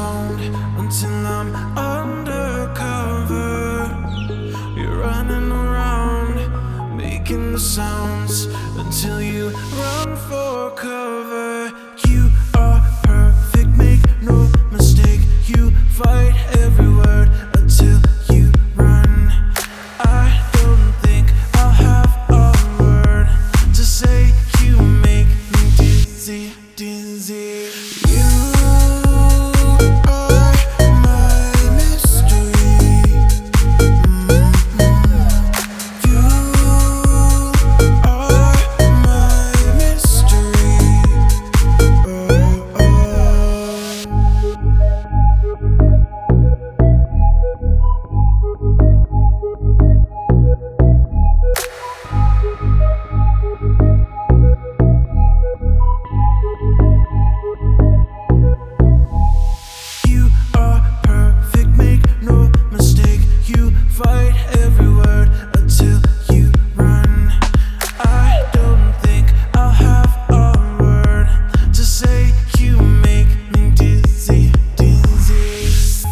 sound until I'm undercover. You're running around, making the sounds until you run for cover. You are perfect, make no mistake. You fight every word until you run. I don't think I'll have a word to say. You make me dizzy, dizzy. You are my mystery. You are my mystery. You are perfect, make no mistake. You fight every word until you run. I don't think I'll have a word to say. You make me dizzy, dizzy.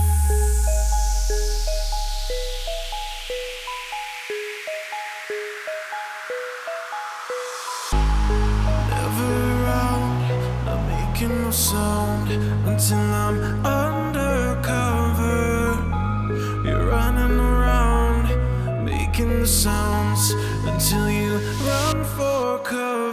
Never around, not making no sound until I'm undercover. You're running around, making the sounds until you run for cover.